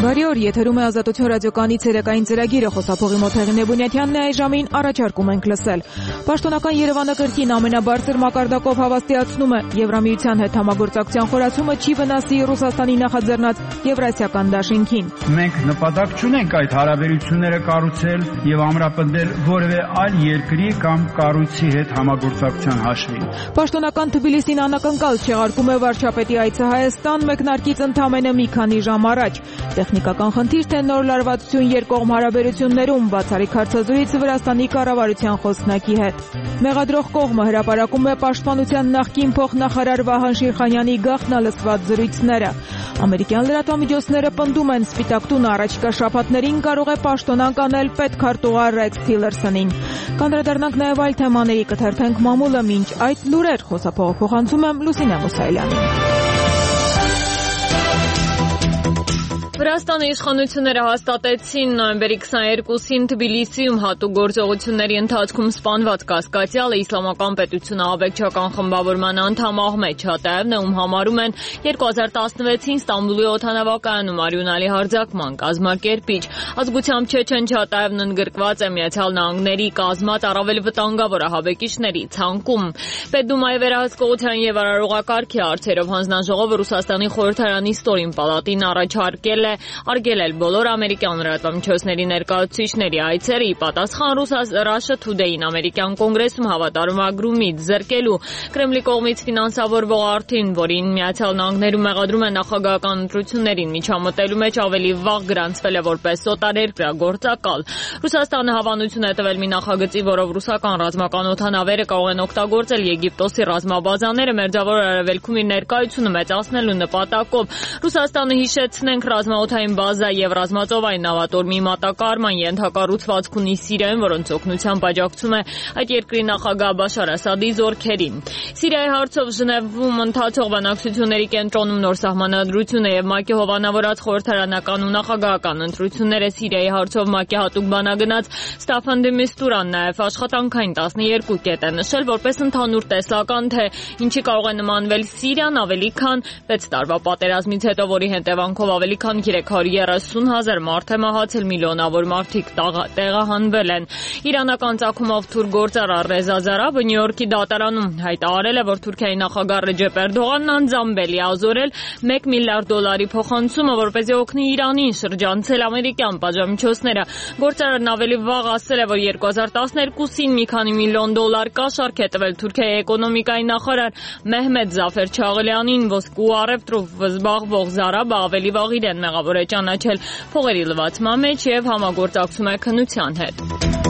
Բարի օր, եթերում է Ազատություն ռադիոկայանի ցերեկային ծրագիրը, խոսափողի մոտ Հեղինե Բունյաթյանն է, այս ժամին առաջարկում ենք լսել։ Պաշտոնական Երևանը կրկին ամենաբարձր մակարդակով հավաստիացնում է Եվրամիության հետ համագործակցության խորացումը չի վնասի Ռուսաստանի նախաձեռնած Եվրասիական դաշինքին։ Մենք նպատակ չունենք այդ հարաբերությունները կառուցել եւ ամրապնդել որևէ այլ երկրի կամ կառույցի հետ համագործակցության հաշվին։ Պաշտոնական Թբիլիսին անակնկալ չեղարկում է վարչապետի այցը Հայաստան մեկնարկից ընդամենը մի քանի ժամ առաջ։ Տեխնիկական խնդիր թե նոր լարվածություն երկկողմ հարաբերություններում, բացառիկ հարցազրույց Վրաստանի կառավարության խոսնակի հետ։ Մեղադրող կողմը հրապարակում է Պաշտպանության նախկին փոխնախարար Վահան Շիրխանյանի գաղտնալսված զրույցները։ Ամերիկյան լրատվամիջոցները պնդում են Սպիտակ տունը առաջիկա շաբաթներին կարող է պաշտոնանկ անել պետքարտուղար Ռեքս Թիլերսոնին։ Կանդրադառնանք նաև այլ թեմաների, կթերթենք մամուլը, մինչ այդ լուրեր խոսափողը փոխանցում եմ Լուսինե Մուսայելյանին։ Վրաստանի իշխանությունները հաստատեցին նոյեմբերի 22-ին Թբիլիսիում հատուկ գործողությունների ընթացքում սպանված կասկածյալը Իսլամական պետությունը ահաբեկչական խմբավորման անդամ Ահմեդ Չատաևն է, ում համարում են 2016-ին Ստամբուլի օդանավակայանում արյունալի հարձակման կազմակերպիչ։ Ազգությամբ չեչեն Չատաևն ընդգրկված է Միացյալ Նահանգների կազմած առավել վտանգավոր ահաբեկիչների ցանկում։ Պետդումայի վերահսկողության եւ արարողակարգի հարցերով հանձնաժողովը Ռուսաստանի խորհրդարանի ստորին պալատին առաջարկել է արգելել բոլոր ամերիկյան լրատվամիջոցների ներկայացուցիչների այցերը ի պատասխան Russia Today-ին ամերիկյան կոնգրեսում հավատարմագրումից զրկելու Կրեմլի կողմից ֆինանսավորվող արդին, որին Միացյալ Նահանգներում մեղադրում է նախագահական ընտրություններին միջամտելու մեջ ավելի վաղ գրանցվել է որպես օտարերկրագործակալ։ Ռուսաստանը հավանություն է տվել մի նախագծի, որով ռուսական ռազմական օդանավերը կարող են օգտագործել Եգիպտոսի ռազմաբազաները Մերձավոր Արևելքում իր ներկայությունը մեծացնելու նպատակով։ Ռուսաստանը հիշեցնենք ռազմաօդային բազա եւ ռազմածովային նավատորմի մատակարարման ենթակառուցվածք ունի Սիրիայում, որոնց օգնությամբ աջակցում է այդ երկրի նախագահ Բաշար Ասադի զորքերին։ Սիրիայի հարցով Ժնևում ընթացող բանակցությունների կենտրոնում նոր սահմանադրությունը եւ ՄԱԿ-ի հովանավորած խորհրդարանական ու նախագահական ընտրությունները Սիրիայի հարցով ՄԱԿ-ի հատուկ բանագնաց Ստաֆան դե Միստուրան նաեւ աշխատանքային 12 կետ է նշել որպես ընդհանուր տեսլական, թե ինչի կարող է նմանվել Սիրիան ավելի քան 6 տարվա պատերազմից հետո, որի հետևանքով ավելի քան 330,000 մարդ է մահացել, միլիոնավոր մարդիկ տեղահանվել են։ Իրանական ծագումով թուրք գործարար Ռեզա Զարաբը Նյու Յորքի դատարանում հայտարարել է, որ Թուրքիայի նախագահ Ռեջեփ Էրդողանն անձամբ է ազորել $1 միլիարդ փոխանցումը, որպեսզի օգնի Իրանին շրջանցել ամերիկյան պատժամիջոցները։ Գործարարն ավելի վաղ ասել է, որ 2012-ին մի քանի միլիոն $1 կաշառք է տվել Թուրքիայի էկոնոմիկայի նախարար Մեհմեդ Զաֆեր Չաղլյանին, ոսկու առևտրով զբաղվող Զարաբը ավելի վաղ իրեն մեղավոր է ճանաչել փողերի լվացման մեջ եւ համագործակցում է քննության հետ։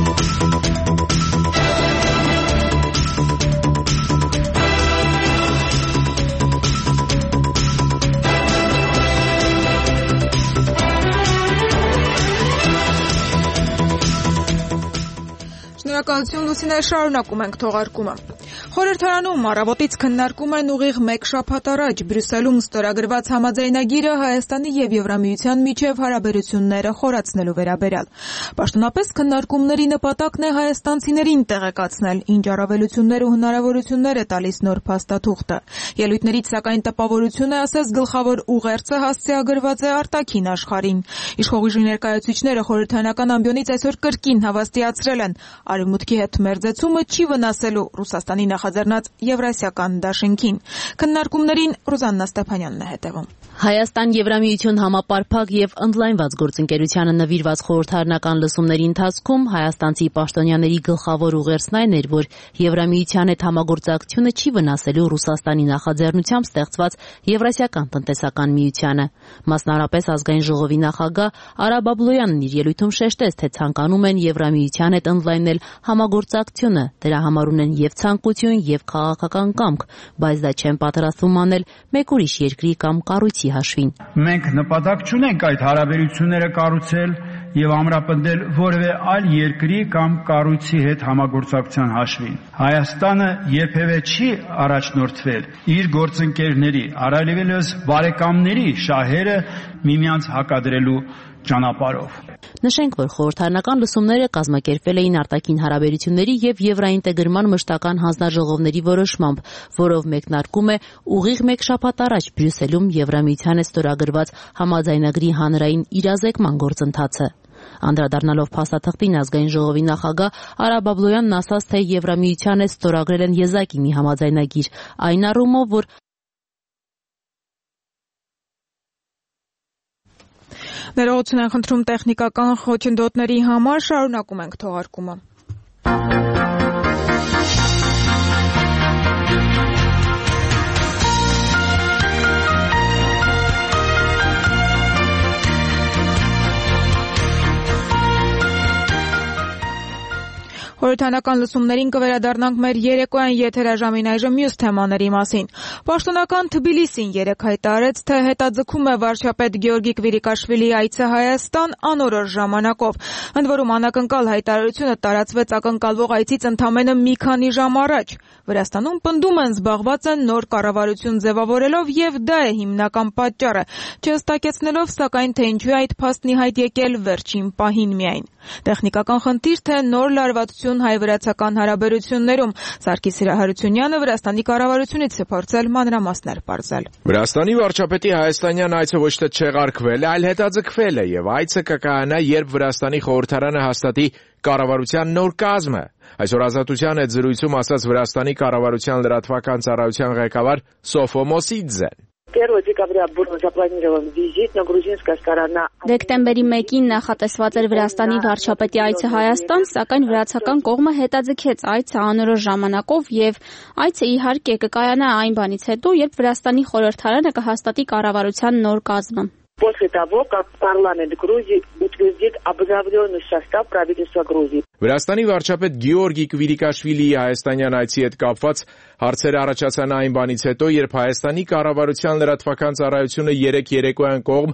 Շնորհակալություն Լուսինե, շարունակում ենք թողարկումը։ Խորհրդարանում առավոտից քննարկում են ուղիղ 1 շաբաթ առաջ Բրյուսելում ստորագրված համաձայնագիրը Հայաստանի եւ Եվրամիության միջև հարաբերությունները խորացնելու վերաբերյալ։ Պաշտոնապես քննարկումների նպատակն է հայաստանցիներին տեղեկացնել, ինչ առավելություններ ու հնարավորություններ է տալիս նոր փաստաթուղթը։ Ելույթներից սակայն տպավորություն է ասես գլխավոր ուղերձը հասցեագրված է արտաքին աշխարհին։ Իշխող ներկայացուցիչները խորհրդարանական ամբիոնից այսօր կրկին հավաստիացրել են, Արևմուտքի հետ մերձեցումը չի վնասելու Ռուսաստանի նախաձեռնած Եվրասիական դաշինքին։ Քննարկումներին Ռուզաննա Ստեփանյանն է հետևում։ Հայաստան-Եվրամիություն համապարփակ եւ ընդլայնված գործընկերությանը նվիրված խորհրդարանական լսումների ընթացքում հայաստանցի պաշտոնյաների գլխավոր ուղերձն այն էր, որ Եվրամիության հետ համագործակցությունը չի վնասելու Ռուսաստանի նախաձեռնությամբ ստեղծված Եվրասիական տնտեսական միությանը։ Մասնավորապես ազգային ժողովի նախագահ Արա Բաբլոյանն իր ելույթում շեշտեց, թե ցանկանում են Եվրամիության հետ ընդլայնել համագործակցությունը, դրա համար ունեն եւ ցանկություն եւ քաղաքական կամք, բայց դա չեն պատրաստվում անել մեկ ուրիշ երկրի կամ կառույցի հաշվին։ Մենք նպատակ չունենք այդ հարաբերությունները կառուցել եւ ամրապնդել որևէ այլ երկրի կամ կառույցի հետ համագործակցության հաշվին։ Հայաստանը երբևէ չի առաջնորդվել իր գործընկերների, առավելևս բարեկամների շահերը միմյանց հակադրելու ճանապարհով։ Նշենք, որ խորհրդարանական լսումները կազմակերպվել էին արտաքին հարաբերությունների եւ եվրաինտեգրման մշտական հանձնաժողովների որոշմամբ, որով մեկնարկում է ուղիղ մեկ շաբաթ առաջ Բրյուսելում Եվրամիության է ստորագրված համաձայնագրի հանրային իրազեկման գործընթացը։ Անդրադառնալով փաստաթղթին ազգային ժողովի նախագահ Արա Բաբլոյանն ասաց, թե Եվրամիության է ստորագրել են եզակի մի համաձայնագիր, այն առումով, որ Ներողություն են խնդրում տեխնիկական խոչընդոտների համար, շարունակում ենք թողարկումը։ Խորհրդարանական լսումներին կվերադառնանք մեր երեկոյան եթերաժամին այժմ մյուս թեմաների մասին։ Պաշտոնական Թբիլիսին երեկ հայտարարեց, թե հետաձգում է վարչապետ Գեորգի Կվիրիկաշվիլիի այցը Հայաստան անորոշ ժամանակով։ Ընդ որում անակնկալ հայտարարությունը տարածվեց ակնկալվող այցից ընդամենը մի քանի ժամ առաջ։ Վրաստանում պնդում են զբաղված են նոր կառավարություն ձևավորելով եւ դա է հիմնական պատճառը, չհստակեցնելով սակայն թե ինչու է այդ փաստն ի հայտ եկել վերջին պահին միայն։ Տեխնիկական խնդիր, թե նոր լարվածություն հայ-վրացական հարաբերություններում։ Սարգիս Սիրահարությունյանը Վրաստանի կառավարությունից է փորձել մանրամասներ պարզել։ Վրաստանի վարչապետի հայաստանյան այցը ոչ թե չեղարկվել է, այլ հետաձգվել է եւ այցը կկայանա, երբ Վրաստանի խորհրդարանը հաստատի կառավարության նոր կազմը։ Այսօր Ազատության հետ զրույցում ասաց Վրաստանի կառավարության լրատվական ծառայության ղեկավար Սոֆո Մոսիդզեն։ 1 декабря был запланирован визит на грузинская сторона. Դեկտեմբերի 1-ին նախատեսված էր Վրաստանի վարչապետի այցը Հայաստան, սակայն վրացական կողմը հետաձգեց այցը անորոշ ժամանակով եւ այցը իհարկե կկայանա այն բանից հետո, երբ Վրաստանի խորհրդարանը կհաստատի կառավարության նոր կազմը։ После того, как парламент Грузии утвердит обновленный состав правительства Грузии. Վրաստանի վարչապետ Գեորգի Կվիրիկաշվիլիի հայաստանյան այցի հետ կապված հարցեր առաջացան այն բանից հետո, երբ Հայաստանի կառավարության լրատվական ծառայությունը երեկոյան կողմ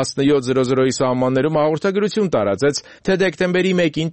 17:00-ի սահմաններում հաղորդագրություն տարածեց, թե դեկտեմբերի 1-ին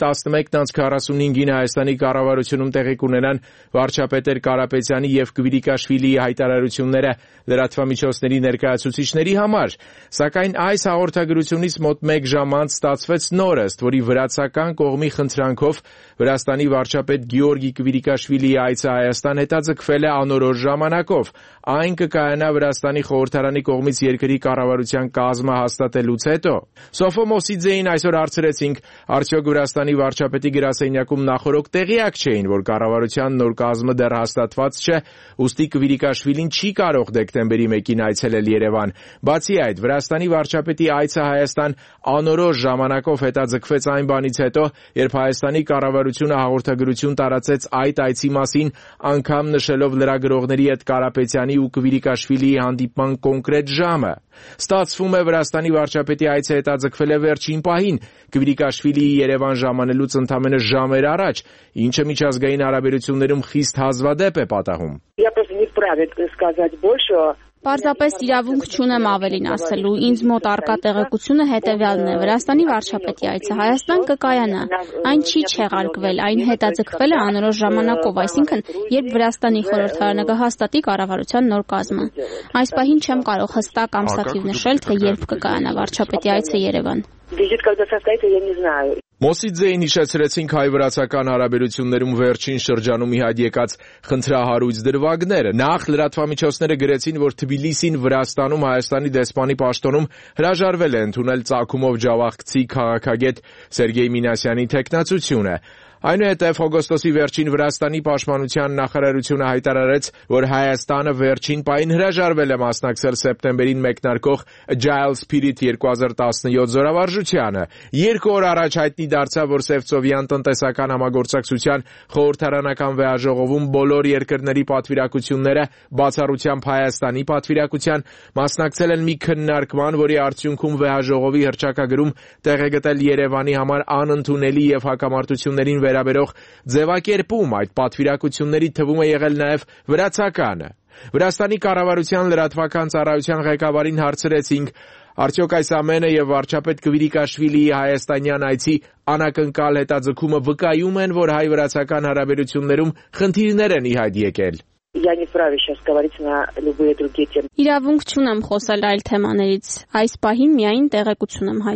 11:45-ին Հայաստանի կառավարությունում տեղի կունենան վարչապետեր Կարապետյանի եւ Կվիրիկաշվիլիի հայտարարությունները լրատվամիջոցների ներկայացուցիչների համար, սակայն այս հաղորդագրությունից մոտ 1 ժամ անց ստացվեց նոր, ըստ որի վրացական կողմի խնդրանքով Վրաստանի վարչապետ Գեորգի Կվիրիկաշվիլիի այցը Հայաստան հետաձգվել է անորոշ ժամանակով։ Այն կկայանա Վրաստանի խորհրդարանի կողմից երկրի կառավարության կազմը հաստատելուց հետո։ Սոֆո Մոսիդզեին այսօր հարցրեցինք, արդյոք Վրաստանի վարչապետի գրասենյակում նախորդ տեղյակ չէին, որ կառավարության նոր կազմը դեռ հաստատված չէ, ուստի Կվիրիկաշվիլին չի կարող դեկտեմբերի 1-ին այցելել Երևան։ Բացի այդ, Վրաստանի վարչապետի այցը Հայաստան անորոշ ժամանակով հետաձգվեց այն բանից հետո, երբ Հայաստանի կառավարությունը հաղորդագրություն տարածեց այդ այցի մասին, անգամ նշելով լրագրողների հետ Կարապետյանի ու Կվիրիկաշվիլիի հանդիպման կոնկրետ ժամը։ Ստացվում է Վրաստանի վարչապետի այցը հետաձգվել է վերջին պահին, Կվիրիկաշվիլիի Երևան ժամանելուց ընդամենը ժամեր առաջ, ինչը միջազգային հարաբերություններում խիստ հազվադեպ է պատահում։ Я просто не вправе сказать больше. Պարզապես իրավունք չունեմ ավելին ասելու, ինձ մոտ առկա տեղեկությունը հետևյալն է. Վրաստանի վարչապետի այցը Հայաստան կկայանա, այն չի չեղարկվել, այն հետաձգվել է անորոշ ժամանակով, այսինքն երբ Վրաստանի խորհրդարանը կհաստատի կառավարության նոր կազմը։ Այս պահին չեմ կարող հստակ ամսաթիվ նշել, թե երբ կկայանա վարչապետի այցը Երևան։ Визит когда состоится, я не знаю. Մոսիդզեին հիշեցրեցինք հայ-վրացական հարաբերություններում վերջին շրջանում ի հայտ եկած խնդրահարույց դրվագները։ Նախ լրատվամիջոցները գրեցին, որ Թբիլիսին Վրաստանում Հայաստանի դեսպանի պաշտոնում հրաժարվել է ընդունել ծագումով ջավախցի քաղաքագետ Սերգեյ Մինասյանի թեկնածությունը։ Այնուհետև օգոստոսի վերջին Վրաստանի պաշտպանության նախարարությունը հայտարարեց, որ Հայաստանը վերջին պահին հրաժարվել է մասնակցել սեպտեմբերին մեկնարկող Agile Spirit 2017 զորավարժությանը։ 2 օր առաջ հայտնի դարձավ, որ Սևծովյան տնտեսական համագործակցության խորհրդարանական վեհաժողովում բոլոր երկրների պատվիրակությունները, բացառությամբ Հայաստանի պատվիրակության, մասնակցել են մի քննարկման, որի արդյունքում վեհաժողովի հռչակագրում տեղ է գտել Երևանի համար անընդունելի եւ հակամարտություններին վերաբերող ձևակերպում, այդ պատվիրակությունների թվում է եղել նաև վրացականը։ Վրաստանի կառավարության լրատվական ծառայության ղեկավարին հարցրեցինք, արդյոք այս ամենը եւ վարչապետ Կվիրիկաշվիլիի հայաստանյան այցի անակնկալ հետաձգումը վկայում են, որ հայ-վրացական հարաբերություններում խնդիրներ են ի հայտ եկել։ Я не вправе сейчас говорить на любые другие темы. Իրավունք չունեմ խոսել այլ թեմաներից, այս պահին միայն տեղեկություն եմ հայտնում։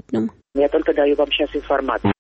Я только даю вам сейчас информацию.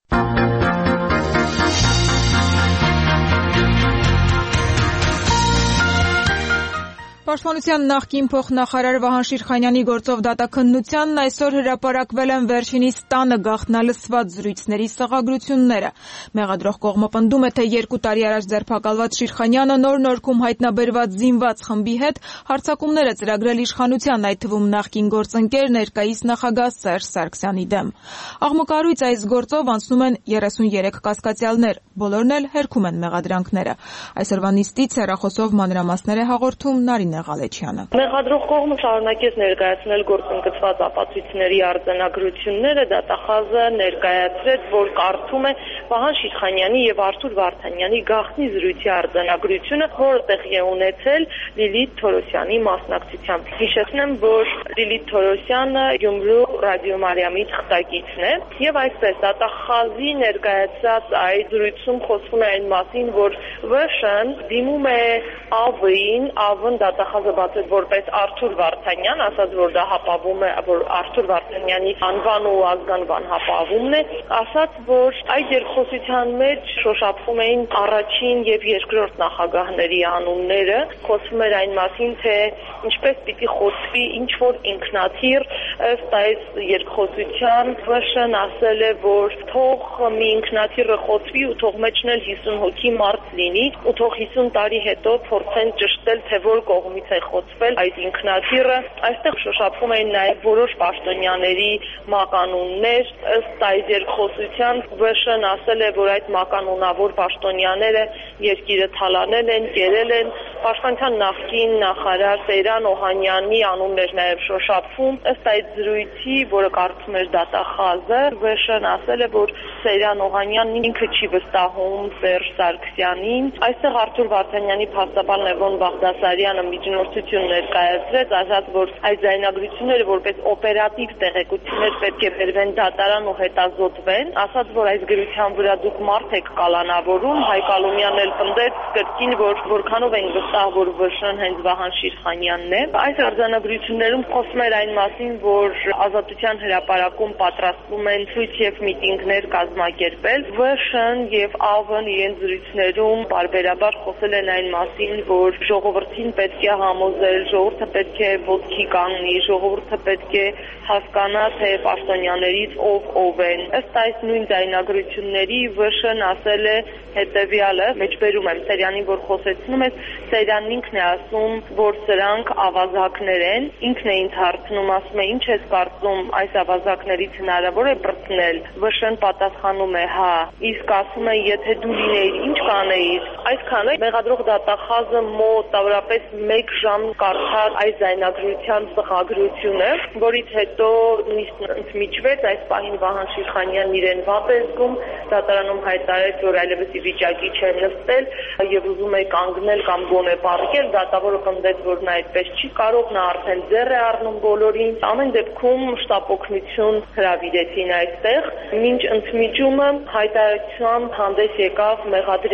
Պաշտպանության նախկին փոխնախարար Վահան Շիրխանյանի գործով դատաքննությանն այսօր հրապարակվել են վերջինիս տանը գաղտնալսված զրույցների սղագրությունները։ Մեղադրող կողմը պնդում է, թե 2 տարի առաջ ձերբակալված Շիրխանյանը նոր նորքում հայտնաբերված զինված խմբի հետ հարձակումներ է ծրագրել իշխանության, այդ թվում նախկին գործընկեր ներկայիս նախագահ Սերժ Սարգսյանի դեմ։ Աղմկարույց այս գործով անցնում են 33 կասկածյալներ, բոլորն էլ հերքում են մեղադրանքները։ Այսօրվա նիստից հեռախոսով մանրամասներ է հաղորդում Նարինե Ղալեչյանը։ Մեղադրող կողմը շարունակեց ներկայացնել գործընկծված ապացույցների արձանագրությունները, դատախազը ներկայացրեց, որ կարդում է Վահան Շիրխանյանի եւ Արթուր Վարդանյանի գաղտնի զրույցի արձանագրությունը, որը տեղի է ունեցել Լիլիթ Թորոսյանի մասնակցությամբ։ Հիշեցնեմ, որ Լիլիթ Թորոսյանը Գյումրու ռադիոմարիամի թղթակիցն է եւ այսպես դատախազի ներկայացած այդ զրույցում խոսվում է այն մասին, որ ՎՇ-ն դիմում է ԱՎ-ին, ԱՎ-ն դատախազը բացեց որպես Արթուր Վարդանյան, ասաց, որ դա հապավում է, որ Արթուր Վարդանյանի անվան ու ազգանվան հապավումն է, ասաց, որ այդ երկխոսության մեջ շոշափվում էին առաջին եւ երկրորդ նախագահների անունները, խոսվում էր այն մասին, թե ինչպես պիտի խոսվի ինչ որ ինքնաթիռ, ըստ այս երկխոսության ՎՇ-ն ասել է, որ թող մի ինքնաթիռը խոսվի ու թող մեջն էլ 50 հոգի մարդ լինի, ու թող 50 տարի հետո փորձեն ճշտել, թե որ կողմից է խոցվել այդ ինքնաթիռը։ Այստեղ շոշափվում էին նաև որոշ պաշտոնյաների մականուններ, ըստ այս երկխոսության ՎՇ-ն ասել է, որ այդ մականունավոր պաշտոնյաները երկիրը թալանել են, կերել են, Պաշտպանության նախկին նախարար Սեյրան Օհանյանի անունն էր նաև շոշափվում, ըստ այդ զրույցի, որը կարդում էր դատախազը, ՎՇ-ն ասել է, որ Սեյրան Օհանյանն ինքը չի վստահում Սերժ Սարգսյանին, այստեղ Արթուր Վարդանյանի փաստաբան Լևոն Բաղդասարյանը միջնորդություն ներկայացրեց, ասաց, որ այդ ձայնագրությունները որպես օպերատիվ տեղեկություններ պետք է բերվեն դատարան ու հետազոտվեն, ասաց, որ այս գրության վրա դուք մարդ եք կալանավորում, Հայկ Ալոմյանն էլ պնդեց կրկին, որ որքանով են վստահ, որ ՎՇ-ն հենց Վահան Շիրխանյանն է։ Այս արձանագրություններում խոսում էր այն մասին, որ Ազատության հրապարակում պատրաստվում են ցույց եւ միտինգներ կազմակերպել, ՎՇ-ն եւ ԱՎ-ն իրենց զրույցներում բարբերաբար խոսել են այն մասին, որ ժողովրդին պետք է համոզել, ժողովուրդը պետք է ոտքի կանգնի, ժողովուրդը պետք է հասկանա, թե պաշտոնյաներից ով են։ Ըստ այս նույն ձայնագրությունների ՎՇ-ն ասել է հետեւյալը, մեջբերում եմ Սերյանին, որ խոսեցնում է, Սերյանն ինքն է ասում, որ սրանք ավազակներ են, ինքն է ինձ հարցնում, ասում է, ինչ ես կարծում, այս ավազակներից հնարավոր է բռնել։ ՎՇ-ն պատասխանում է, հա, իսկ ասում է, եթե դու լինեիր, ինչ կանեիր։ Այսքանը մեղադրող դատախազը մոտավորապես 1 ժամ կարդաց այս ձայնագրության սղագրությունը, որից հետո նիստն ընդմիջվեց, այս պահին Վահան Շիրխանյանն իրեն վատ է զգում, դատարանում հայտարարեց, որ այլևս ի վիճակի չէ նստել եւ ուզում է կանգնել կամ գոնե պառկել, դատավորը պնդեց, որ նա այդպես չի կարող, նա արդեն ձեռ է առնում բոլորին։ Ամեն դեպքում շտապօգնություն հրավիրեցին այստեղ, մինչ ընդմիջումը հայտարարությամբ հանդես եկավ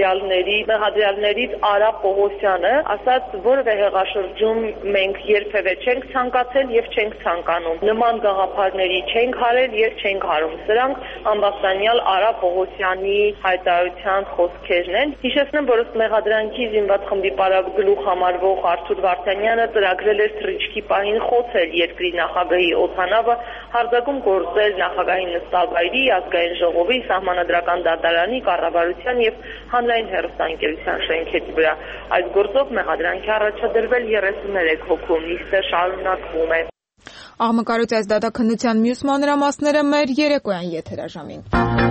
մեղադրյալներից Արա Պողոսյանը, ասաց, որևէ հեղաշրջում մենք երբևէ չենք ցանկացել եւ չենք ցանկանում։ Նման գաղափարների չենք հարել եւ չենք հարում։ Սրանք ամբաստանյալ Արա Պողոսյանի հայտարարության խոսքերն են։ Հիշեցնեմ, որ ըստ մեղադրանքի զինված խմբի գլուխ համարվող Արթուր Վարդանյանը ծրագրել էր թռիչքի պահին խոցել երկրի նախագահի օդանավը, հարձակում գործել նախագահի նստավայրի, ազգային ժողովի, սահմանադրական դատարանի, կառավարության եւ հանրային հեռուստաընկերության շենքերի վրա։ Այս գործով մեղադրանքի առաջադրվել 33 հոգու, նիստը շարունակվում է։ Աղմկարույց այս դատաքննության մյուս մանրամասները մեր երեկոյան եթերաժամին։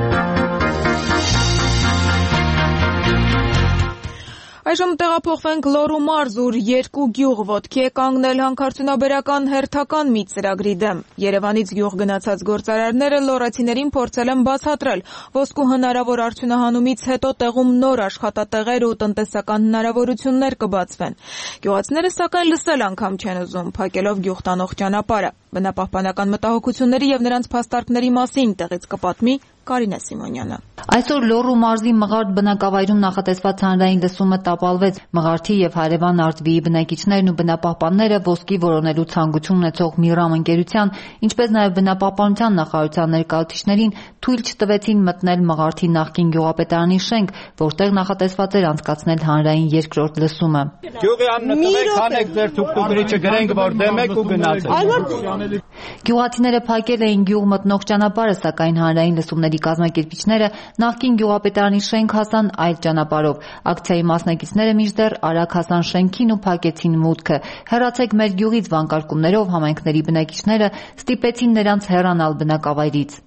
Այժմ տեղափոխվենք Լոռու մարզ, ուր 2 գյուղ ոտքի է կանգնել հանքարդյունաբերական հերթական մի ծրագրի դեմ։ Երևանից գյուղ գնացած գործարարները լոռացիներին փորձել են բացատրել ոսկու հնարավոր արդյունահանումից հետո տեղում նոր աշխատատեղեր ու տնտեսական հնարավորություններ կբացվեն։ Գյուղացիները սակայն լսել անգամ չեն ուզում, փակելով գյուղ տանող ճանապարհը։ Բնապահպանական մտահոգությունների եւ նրանց փաստարկների մասին տեղից կպատմի Կարինե Սիմոնյանը։ Այսօր Լոռու մարզի Մղարդ բնակավայրում նախատեսված հանրային լսումը տապալվեց։ Մղարդի եւ հարևան Արտվիի բնակիչներն ու բնապահպանները ոսկի որոնելու ցանկություն ունեցող Միրամ ընկերության, ինչպես նաեւ բնապահպանության նախարարության ներկայացուցիչներին թույլ չտվեցին մտնել Մղարդի նախկին գյուղապետարանի շենք, որտեղ նախատեսված էր անցկացնել հանրային երկրորդ լսումը։ Գյուղի աննտվեք, հանեք ձեր թուղթուկրիչը գրենք, որ դեմ եք ու գնացեք։ Գյուղացիները փակել էին գյուղ մտնող ճանապարհը, սակայն հանրային լսումների կազմակերպիչները նախկին գյուղապետարանի շենք հասան այլ ճանապարհով։ Ակցիայի մասնակիցները մինչդեռ արագ հասան շենքին ու փակեցին մուտքը։ Հեռացեք մեր գյուղից վանկարկումներով համայնքների բնակիչները ստիպեցին նրանց հեռանալ բնակավայրից։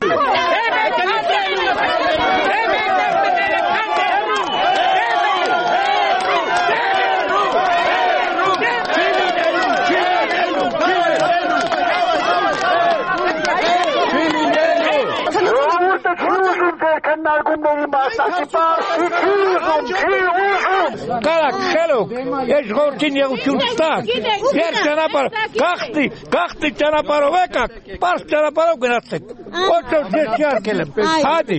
Կարակ, խելոք, ես ժողովրդին եղություն չտակ, ես ճանապարհ, գաղթի ճանապարհով եկակ, պարզ ճանապարհով գնացեք, ոչով ես չարկել եմ, հատի։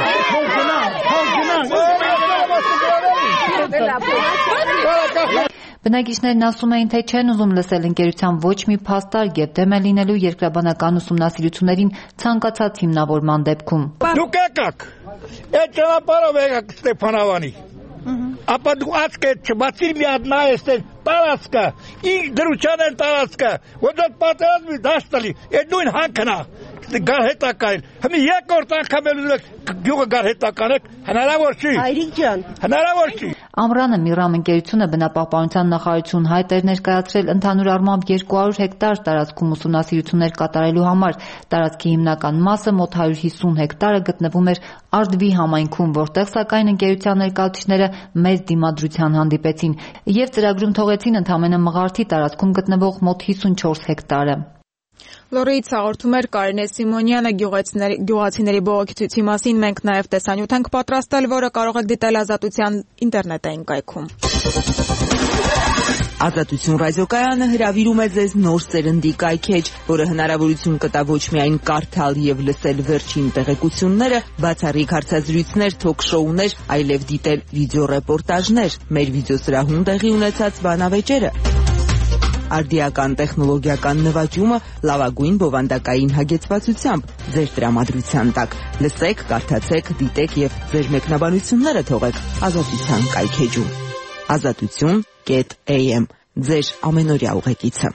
Բնակիչներն ասում էին, թե չեն ուզում լսել ընկերության ոչ մի փաստարկ եւ դեմ է լինելու երկրաբանական ուսումնասիրություններին ցանկացած հիմնավորման դեպքում։ Դուք եկաք, այդ ճանապարհով եկաք Ստեփանավանի, ապա դու աչքդ չբացիր մի հատ նայեցեք տարածքը, ինչ դրության են տարածքը, որ դա պատերազմի դաշտալի, այդ նույն հանքնա, գարհետակային, հիմի երկրորդ անգամ էլ ուզում գյուղը գարհետականեք, հնարավոր չի։ Հայրիկ ջան, հնարավոր չի։ Ամռանը Միրամ ընկերությունը բնապահպանության նախարարություն հայտ էր ներկայացրել ընդհանուր առմամբ 200 հեկտար տարածքում ուսումնասիրություններ կատարելու համար։ Տարածքի հիմնական մասը մոտ 150 հեկտարը գտնվում էր Արտվի համայնքում, որտեղ սակայն ընկերության ներկայացուցիչները մեծ դիմադրության հանդիպեցին եւ ծրագրում թողեցին ընդամենը Մղարդի տարածքում գտնվող մոտ 54 հեկտարը։ Լոռիից հաղորդում էր Կարինե Սիմոնյանը գյուղացիների բողոքի ցույցի մասին։ Մենք նաև տեսանյութ ենք պատրաստել, որը կարող եք դիտել Ազատության ինտերնետային կայքում։ Ազատություն ռադիոկայանը հրավիրում է ձեզ նոր սերնդի կայքեջ, որը հնարավորություն կտա ոչ միայն կարդալ եւ լսել վերջին տեղեկությունները, բացառիկ հարցազրույցներ, թոք-շոուներ, այլև դիտել վիդեոռեպորտաժներ, մեր վիդեոսրահում տեղի ունեցած բանավեճերը, արդիական տեխնոլոգիական նվաճումը լավագույն բովանդակային հագեցվածությամբ ձեր տրամադրության տակ։ Լսեք, կարդացեք, դիտեք եւ ձեր մեկնաբանությունները թողեք Ազատության կայքեջում։ Azatutun.am ձեր ամենօրյա ուղեկիցը։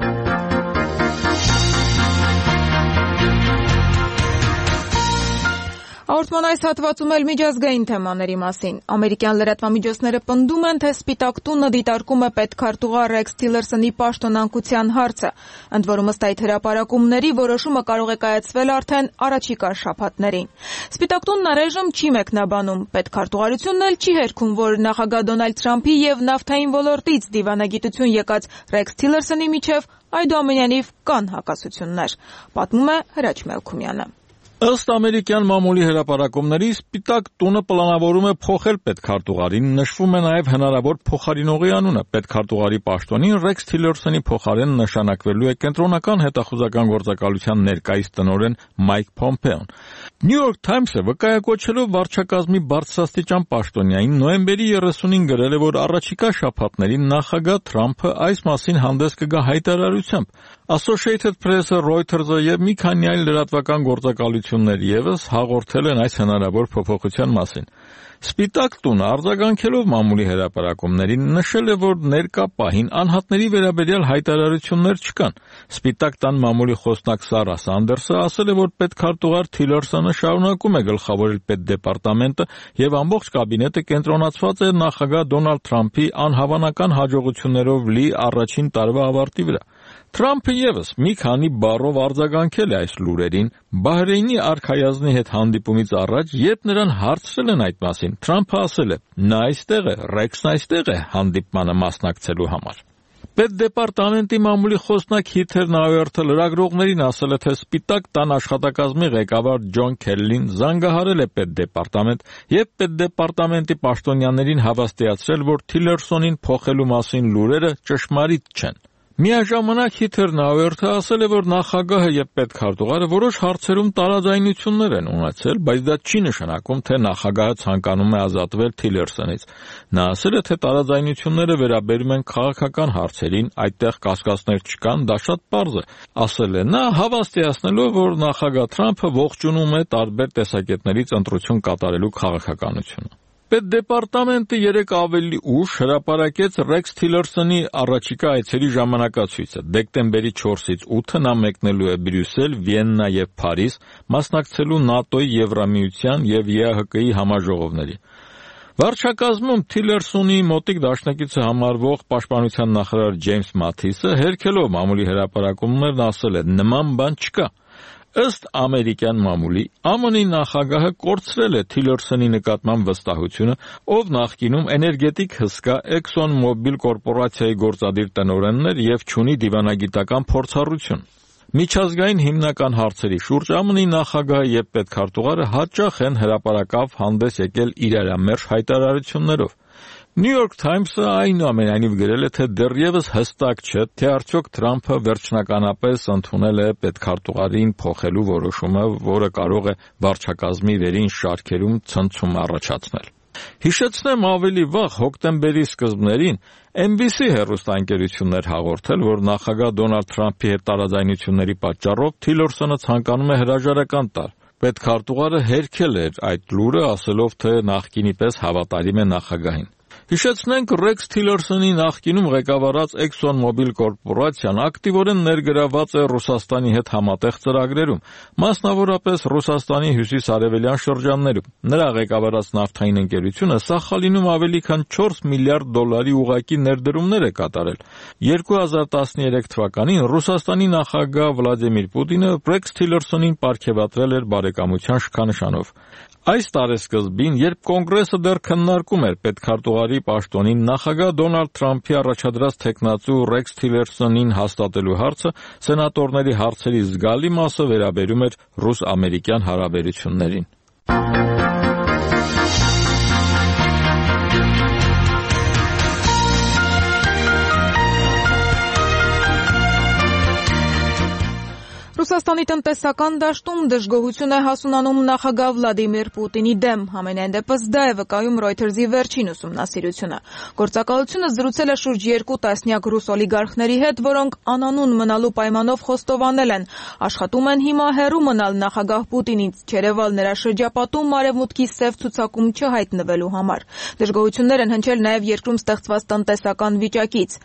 Հաղորդման այս հատվածում էլ միջազգային թեմաների մասին։ Ամերիկյան լրատվամիջոցները պնդում են, թե Սպիտակ տունը դիտարկում է պետքարտուղար Ռեքս Թիլերսոնի պաշտոնանկության հարցը։ Ընդ որում ըստ այդ հրապարակումների որոշումը կարող է կայացվել արդեն առաջիկա շաբաթներին։ Սպիտակ տունն առայժմ չի մեկնաբանում։ Պետքարտուղարությունն էլ չի հերքում, որ նախագահ Դոնալդ Թրամփի եւ նավթային ոլորտից դիվանագիտություն եկած Ռեքս Թիլերսոնի միջև այդուամենայնիվ կան հակասություններ։ Պատմում է Հրաչ Մելքումյանը։ Ըստ ամերիկյան մամուլի հրապարակումների Սպիտակ տունը պլանավորում է փոխել պետքարտուղարին, նշվում է նաև հնարավոր փոխարինողի անունը։ Պետքարտուղարի պաշտոնին Ռեքս Թիլերսոնի փոխարեն նշանակվելու է կենտրոնական հետախուզական գործակալության ներկայիս տնօրեն Մայք Փոմպեոն։ New York Times-ը վկայակոչելով վարչակազմի բարձրաստիճան պաշտոնյային նոյեմբերի 30-ին գրել է, որ առաջիկա շաբաթներին նախագահ Թրամփը այս մասին հանդես կգա հայտարարությամբ։ Associated Press-ը, Reuters-ը եւ մի քանի այլ լրատվական գործակալություններ եւս հաղորդել են այս հնարավոր փոփոխության մասին։ Սպիտակ տունը արձագանքելով մամուլի հրապարակումներին նշել է, որ ներկա պահին անհատների վերաբերյալ հայտարարություններ չկան։ Սպիտակ տան մամուլի խոսնակ Սարա Սանդերսը ասել է, որ պետքարտուղար Թիլերսոնը շարունակում է գլխավորել պետդեպարտամենտը եւ ամբողջ կաբինետը կենտրոնացված է նախագահ Դոնալդ Թրամփի անհավանական հաջողություններով լի առաջին տարվա ավարտի վրա։ Թրամփը եւս մի քանի բառով արձագանքել է այս լուրերին։ Բահրեյնի արքայազնի հետ հանդիպումից առաջ, երբ նրան հարցրել են այդ մասին, Թրամփը ասել է. «Նա այստեղ է, Ռեքսն այստեղ է հանդիպմանը մասնակցելու համար»։ Պետդեպարտամենտի մամուլի խոսնակ Հիթեր Նաուերթը լրագրողներին ասել է, թե Սպիտակ տան աշխատակազմի ղեկավար Ջոն Քելլին զանգահարել է պետդեպարտամենտ եւ պետդեպարտամենտի պաշտոնյաներին հավաստիացրել, որ Թիլերսոնին փոխելու մասին լուրերը ճշմարիտ չեն։ Միաժամանակ Հիթեր Նաուերթը ասել է, որ նախագահը եւ պետքարտուղարը որոշ հարցերում տարաձայնություններ են ունեցել, բայց դա չի նշանակում, թե նախագահը ցանկանում է ազատվել Թիլերսոնից։ Նա ասել է, թե տարաձայնությունները վերաբերում են քաղաքական հարցերին, այդտեղ կասկածներ չկան, դա շատ պարզ է։ Ասել է նա, հավաստիացնելով, որ նախագահ Թրամփը ողջունում է տարբեր տեսակետներից ընտրություն կատարելու քաղաքականությունը։ Պետդեպարտամենտը երեկ ավելի ուշ հրապարակեց Ռեքս Թիլերսոնի առաջիկա այցերի ժամանակացույցը։ Դեկտեմբերի 4-ից 8-ը նա մեկնելու է Բրյուսել, Վիեննա եւ Փարիզ, մասնակցելու ՆԱՏՕ-ի, Եվրամիության եւ ԵԱՀԿ-ի համաժողովների։ Վարչակազմում Թիլերսոնի մոտիկ դաշնակիցը համարվող պաշտպանության նախարար Ջեյմս Մաթիսը հերքելով մամուլի հրապարակումներն ասել է. «Նման բան չկա»։ Ըստ ամերիկյան մամուլի, ԱՄՆ-ի նախագահը կորցրել է Թիլերսոնի նկատմամբ վստահությունը, ով նախկինում էներգետիկ հսկա ExxonMobil կորպորացիայի գործադիր տնօրենն եւ չունի դիվանագիտական փորձառություն։ Միջազգային հիմնական հարցերի շուրջ ԱՄՆ-ի նախագահը եւ պետքարտուղարը հաճախ են հրապարակավ հանդես եկել իրարամերժ հայտարարություններով։ New York Times-ը այնուամենայնիվ գրել է, թե դեռևս հստակ չէ, թե արդյոք Թրամփը վերջնականապես ընդունել է պետքարտուղարին փոխելու որոշումը, որը կարող է վարչակազմի վերին շարքերում ցնցում առաջացնել։ Հիշեցնեմ ավելի վաղ հոկտեմբերի սկզբներին NBC հեռուստաընկերությունն էր հաղորդել, որ նախագահ Դոնալդ Թրամփի հետ տարաձայնությունների պատճառով Թիլերսոնը ցանկանում է հրաժարական տալ։ Պետքարտուղարը հերքել էր այդ լուրը, ասելով, թե նախկինի պես հավատարիմ է նախագահին։ Հիշեցնենք, Ռեքս Թիլերսոնի նախկինում ղեկավարած ExxonMobil կորպորացիան ակտիվորեն ներգրաված է Ռուսաստանի հետ համատեղ ծրագրերում, մասնավորապես Ռուսաստանի հյուսիս-արևելյան շրջաններում։ Նրա ղեկավարած նավթային ընկերությունը Սախալինում ավելի քան 4 միլիարդ դոլարի ուղղակի ներդրումներ է կատարել։ 2013 թվականին Ռուսաստանի նախագահ Վլադիմիր Պուտինը Ռեքս Թիլերսոնին պարգևատրել էր բարեկամության շքանշանով։ Այս տարեսկզբին, երբ Կոնգրեսը դեռ քննարկում էր պետքարտուղարի պաշտոնին, նախագահ Դոնալդ Թրամփի առաջադրած թեկնածու Ռեքս Թիլերսոնին հաստատելու հարցը սենատորների հարցերի զգալի մասը վերաբերում էր ռուս-ամերիկյան հարաբերություններին։ Ռուսաստանի տնտեսական դաշտում դժգոհություն է հասունանում նախագահ Վլադիմիր Պուտինի դեմ, համենայն դեպս դա է վկայում Reuters-ի վերջին ուսումնասիրությունը։ Գործակալությունը զրուցել է շուրջ 2 տասնյակ ռուս օլիգարխների հետ, որոնք անանուն մնալու պայմանով խոստովանել են, աշխատում են հիմա հեռու մնալ նախագահ Պուտինից, չերևալ նրա շրջապատում արևմուտքի սև ցուցակում չհայտնվելու համար։ Դժգոհություններ են հնչել նաև երկրում ստեղծված տնտեսական վիճակից։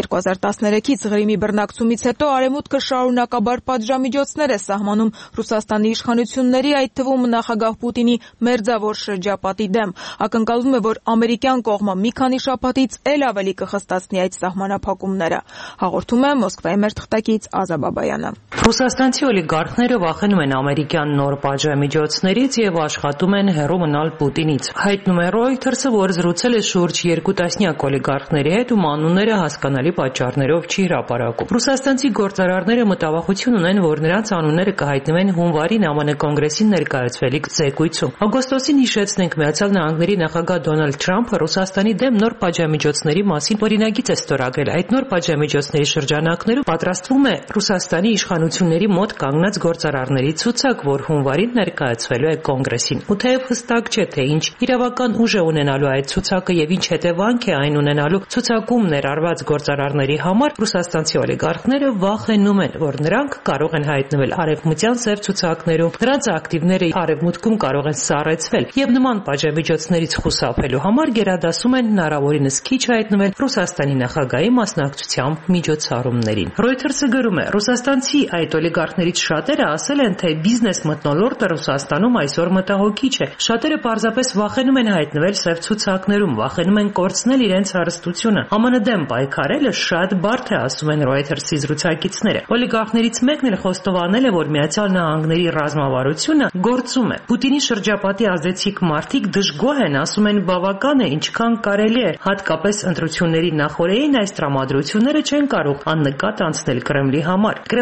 2013-ից Ղրիմի բռնակցումից հետո արևմուտքը շարունակաբար միջոցներ է սահմանում Ռուսաստանի իշխանությունների, այդ թվում նախագահ Պուտինի մերձավոր շրջապատի դեմ։ Ակնկալվում է, որ ամերիկյան կողմը մի քանի շաբաթից էլ ավելի կխստացնի այդ սահմանափակումները։ Հաղորդում է Մոսկվայի մեր թղթակից Ազա Բաբայանը։ Ռուսաստանցի օլիգարխները վախենում են ամերիկյան նոր պատժամիջոցներից եւ աշխատում են հեռու մնալ Պուտինից։ Հայտնում է Reuters-ը, որ զրուցել է շուրջ 2 տասնյակ օլիգարխների հետ, ում անունները հասկանալի պատճառներով չի հրապարակում։ Ռուսաստանցի գործարարները մտավախություն ունեն, որ նրանց անունները կհայտնվեն հունվարին ԱՄՆ կոնգրեսին ներկայացվելիք զեկույցում։ Օգոստոսին հիշեցնենք Միացյալ Նահանգների նախագահ Դոնալդ Թրամփը Ռուսաստանի դեմ նոր պատժամիջոցների մասին օրինագիծ է ստորագրել։ Այդ նոր պատժամիջոցների շրջանակներում պատրաստվում է Ռուսաստանի իշխանությունների մոտ կանգնած գործարարների ցուցակ, որ հունվարին ներկայացվելու է կոնգրեսին։ Ու թեև հստակ չէ, թե ինչ իրավական ուժ է ունենալու այդ ցուցակը եւ ինչ հետևանք է այն ունենալու ցուցակում ներառված գործարարների համար, ռուսաստանցի օլիգարխները վախենում են, որ նրանք կարող են հայտնվել արևմտյան սև ցուցակներում, նրանց ակտիվները արևմուտքում կարող են սառեցվել եւ նման պատժամիջոցներից խուսափելու համար գերադասում են հնարավորինս քիչ հայտնվել Ռուսաստանի նախագահի մասնակցությամբ միջոցառումներին։ Reuters-ը գրում է. Ռուսաստանցի այդ օլիգարխներից շատերը ասել են, թե բիզնես մթնոլորտը Ռուսաստանում այսօր մտահոգիչ է։ Շատերը պարզապես վախենում են հայտնվել սև ցուցակներում, վախենում են կորցնել իրենց հարստությունը։ ԱՄՆ դեմ պայքարելը շատ բարդ է, ասում են Reuters-ի զրուցակիցները։ Օլիգարխներից մեկն էլ խոստովանել է, որ Միացյալ Նահանգների ռազմավարությունը գործում է։ Պուտինի շրջապատի ազդեցիկ մարդիկ դժգոհ են, ասում են բավական է, ինչքան կարելի է, հատկապես ընտրությունների նախօրեին այս տրամադրությունները չեն կարող աննկատ անցնել Կրեմլի համար։ Կրեմլի մամլո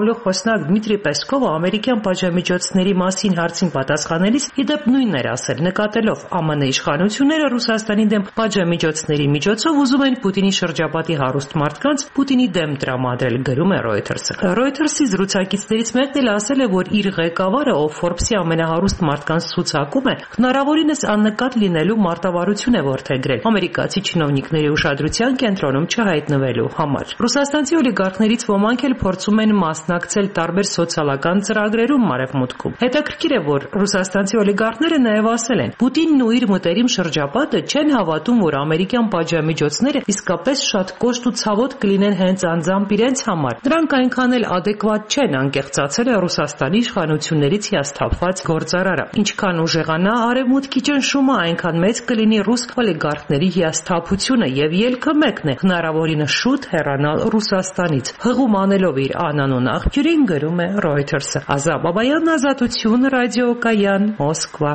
գլխավորելու խոսնակ Դմիտրի Պեսկովը ամերիկյան պատժամիջոցների մասին հարցին պատասխանելիս իդեպ նույնն էր ասել, նկատելով ԱՄՆ իշխանությունները Ռուսաստանի դեմ պատժամիջոցների միջոցով ուզում են Պուտինի շրջապատի հարուստ մարդկանց Պուտինի դեմ տրամադրել, գրում է Reuters-ը։ Reuters-ի զրուցակիցներից մեկն էլ ասել է, որ իր ղեկավարը, ով Forbes-ի ամենահարուստ մարդկանց ցուցակում է, հնարավորինս աննկատ լինելու մարտավարություն է որդեգրել ամերիկացի չինովնիկների ուշադրության կենտրոնում չհայտնվելու համար։ Ռուսաստանցի օլիգարխներից ոմանք էլ փորձում են մասնակցել տարբեր սոցիալական ծրագրերում Մարևմուտքում։ Հետաքրքիր է, որ ռուսաստանցի օլիգարխները նաև ասել են, Պուտինն ու իր մտերիմ շրջապատը չեն հավատում, որ ամերիկյան պատժամիջոցները իսկապես շատ կոշտ ու ցավոտ կլինեն հենց անձամբ իրենց համար։ Դրանք այնքան էլ ադեկվատ չեն, անկեղծացել է Ռուսաստանի իշխանություններից հիասթափված գործարարը։ Ինչքան ուժեղանա Արևմուտքի ճնշումը, այնքան մեծ կլինի ռուս օլիգարխների հիասթափությունը եւ ելքը մեկն է՝ հնարավորինս շուտ հեռանալ Ռուսաստանից։ Հղում անելով իր անանուն աղբյուրին, գրում է Reuters-ը։ Ազա Բաբայան, Ազատություն, Ռադիոկայան, Մոսկվա։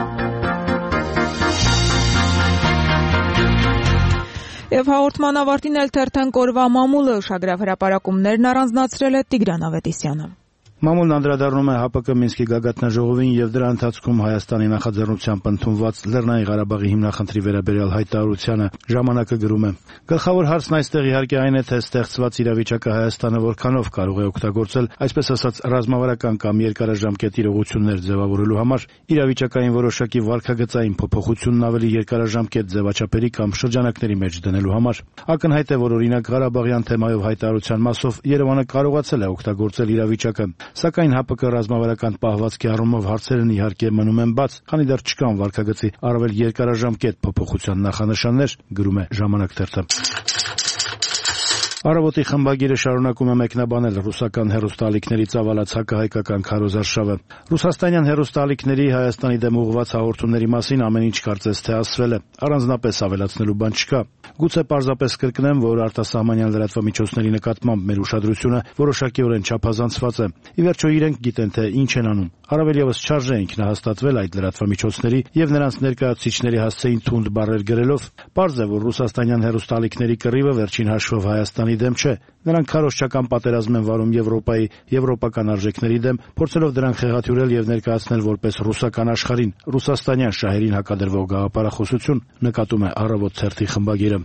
Եվ հաղորդման ավարտին էլ թերթենք օրվա մամուլը, ուշագրավ հրապարակումներն առանձնացրել է Տիգրան Ավետիսյանը։ Մամուլն անդրադառնում է ՀԱՊԿ Մինսկի գագաթնաժողովին եւ դրա ընթացքում Հայաստանի նախաձեռնությամբ ընդունված Լեռնային Ղարաբաղի հիմնախնդրի վերաբերյալ հայտարարությանը։ Ժամանակը գրում է. Գլխավոր հարցն այստեղ իհարկե այն է, թե ստեղծված իրավիճակը Հայաստանը որքանով կարող է օգտագործել, այսպես ասած, ռազմավարական կամ երկարաժամկետ իրողություններ ձևավորելու համար, իրավիճակային որոշակի վարքագծային փոփոխությունն ավելի երկարաժամկետ ձևաչափերի կամ շրջանակների մեջ դնելու համար։ Ակնհայտ է, որ օրինակ Ղարաբաղյան թեմայով հայտարարության մասով Երևանը կարողացել է օգտագործել իրավիճակը, սակայն ՀԱՊԿ ռազմավարական պահվածքի առումով հարցերն իհարկե մնում են բաց, քանի դեռ չկան վարքագծի առավել երկարաժամկետ փոփոխության նախանշաններ, գրում է Ժամանակ թերթը։ Առավոտի խմբագիրը շարունակում է մեկնաբանել ռուսական հեռուստաալիքների ծավալած հակահայկական քարոզարշավը։ Ռուսաստանյան հեռուստաալիքների Հայաստանի դեմ ուղղված հաղորդումների մասին ամեն ինչ կարծես թե ասվել է, առանձնապես ավելացնելու բան չկա։ Գուցե պարզապես կրկնեմ, որ արտասահմանյան լրատվամիջոցների նկատմամբ մեր ուշադրությունը որոշակիորեն չափազանցված է։ Ի վերջո իրենք գիտեն, թե ինչ են անում։ Առավել ևս չարժե ինքնահաստատվել այդ լրատվամիջոցների եւ նրանց ներկայացուցիչների հասցեին թունդ բառեր գրելով։ Պարզ է, որ ռուսաստանյան հեռուստաալիքների կռիվը վերջին հաշվով Հայաստանի դեմ չէ։ Նրանք քարոզչական պատերազմ են վարում Եվրոպայի եվրոպական արժեքների դեմ, փորձելով դրանք խեղաթյուրել եւ ներկայացնել որպես ռուսական աշխարհին, ռուսաստանյան շահերին հակադրվող գաղափարախոսություն, նկատում է Առավոտ թերթի խմբագիրը։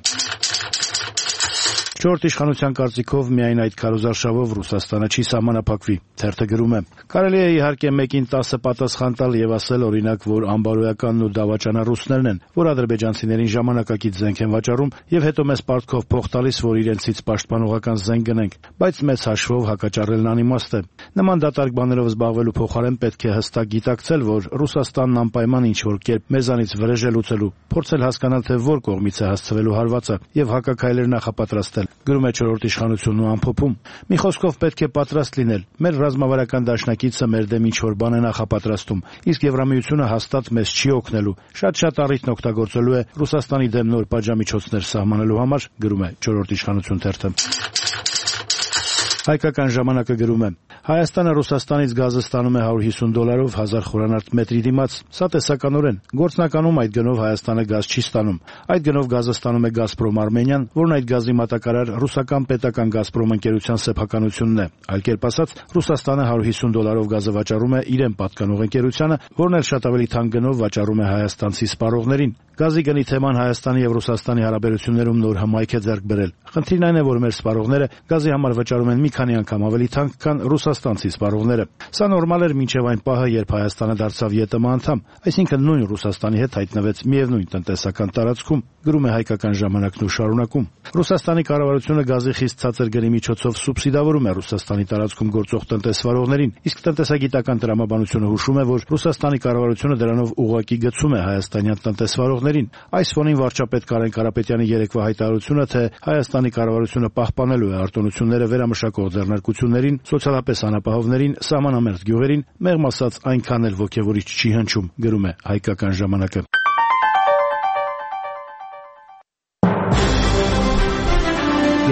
Չորրորդ իշխանության կարծիքով միայն այդ քարոզարշավով Ռուսաստանը չի սահմանափակվի։ Թերթը գրում է. Կարելի է իհարկե մեկին 10 պատասխան տալ եւ ասել օրինակ, որ անբարոյականն ու դավաճանառուսներն են, որ ադրբեջանցիներին ժամանակակից զենք են վաճառում եւ հետո մեզ պարտքով փող տալիս, որ իրենցից պաշտպանողական զենք գնենք, բայց մեծ հաշվով հակաճառելն անիմաստ է։ Նման դատարկ բաներով զբաղվելու փոխարեն պետք է հստակ գիտակցել, որ Ռուսաստանն անպայման ինչ-որ կերպ մեզանից վրեժ է լուծելու, փորձել հասկանալ, թե որ կողմից է հասցվելու հարվածը եւ հակաքայլեր նախապատրաստել, գրում է Չորրորդ իշխանությունն ու ամփոփում։ Մի խոսքով պետք է պատրաստ լինել։ Մեր ռազմավարական դաշնակիցը մեր դեմ ինչ-որ բան է նախապատրաստում, իսկ Եվրամիությունը հաստատ մեզ չի օգնելու։ Շատ առիթն օգտագործելու է Ռուսաստանի դեմ նոր պատժամիջոցներ սահմանելու համար, գրում է Չորրորդ իշխանություն թերթը։ Հայկական ժամանակը գրում է. Հայաստանը Ռուսաստանից գազը ստանում է $150 1000 խորանարդ մետրի դիմաց։ Սա տեսականորեն։ Գործնականում այդ գնով Հայաստանը գազ չի ստանում։ Այդ գնով գազը ստանում է Գազպրոմ Արմենիան, որն այդ գազի մատակարար ռուսական պետական Գազպրոմ ընկերության սեփականությունն է։ Այլ կերպ ասած, Ռուսաստանը $150 գազը վաճառում է իրեն պատկանող ընկերությանը, որն էլ շատ ավելի թանկ գնով վաճառում է հայաստանցի սպառողներին։ Գազի գնի թեման Հայաստանի եւ Ռուսաստանի հարաբերություններում նոր հմայք է ձեռք բերել։ Խնդիրն այն է, որ մեր սպառողները գազի համար վճարում են մի քանի անգամ ավելի թանկ, քան ռուսաստանցի սպառողները։ Սա նորմալ էր մինչև այն պահը, երբ Հայաստանը դարձավ ԵՏՄ անդամ, այսինքն նույն Ռուսաստանի հետ հայտնվեց միևնույն տնտեսական տարածքում, գրում է Հայկական ժամանակն ու շարունակում։ Ռուսաստանի կառավարությունը գազի խիստ ցածր գնի միջոցով սուբսիդավորում է Ռուսաստանի տարածքում գործող տնտեսվարողներին, իսկ տնտեսագիտական տրամաբանությունը հուշում է, որ Ռուսաստանի կառավարությունը դրանով ուղղակի գցում է հայաստանյան տնտեսվարողներին։ Այս ֆոնին վարչապետ Կարեն Կարապետյանի երեկվա հայտարարությունը, թե Հայաստանի կառավարությունը պահպանելու է արտոնությունները վերամշակող ձեռնարկություններին, սոցիալապես անապահովներին, սահմանամերձ գյուղերին, մեղմ ասած այնքան էլ ոգևորիչ չի հնչում, գրում է Հայկական ժամանակը։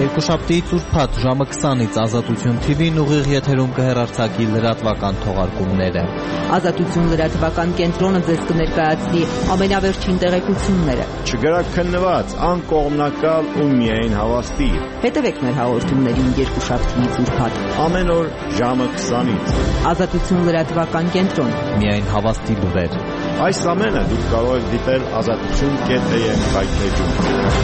Երկուշաբթի ծուրփաթ ժամը 20-ից Ազատություն TV-ն ուղիղ եթերում կհեռարձակի լրատվական թողարկումները։ Ազատություն լրատվական կենտրոնը ձեզ կներկայացնի ամենավերջին տեղեկությունները։ Չգրաքննված, անկողմնակալ ու միայն հավաստի։ Հետևեք մեր հաղորդումներին երկուշաբթի ծուրփաթ ամեն օր ժամը 20-ից։ Ազատություն լրատվական կենտրոն։ Միայն հավաստի լուրեր։ Այս ամենը դուք կարող եք դիտել azatutun.am հայտարարում։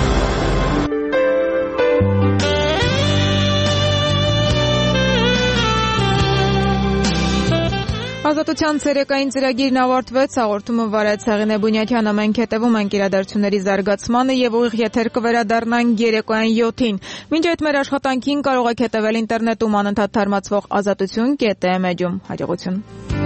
Ազատության ցերեկային ծրագիրն ավարտվեց, հաղորդումը վարեց Հեղինե Բունյաթյանը, մենք հետևում ենք իրադարձությունների զարգացմանը եւ ուղիղ եթեր կվերադառնանք երեկոյան 7-ին։ Մինչ այդ մեր աշխատանքին կարող եք հետևել ինտերնետում անընդհատ թարմացվող azatutun.am էջում։ Հաջողություն։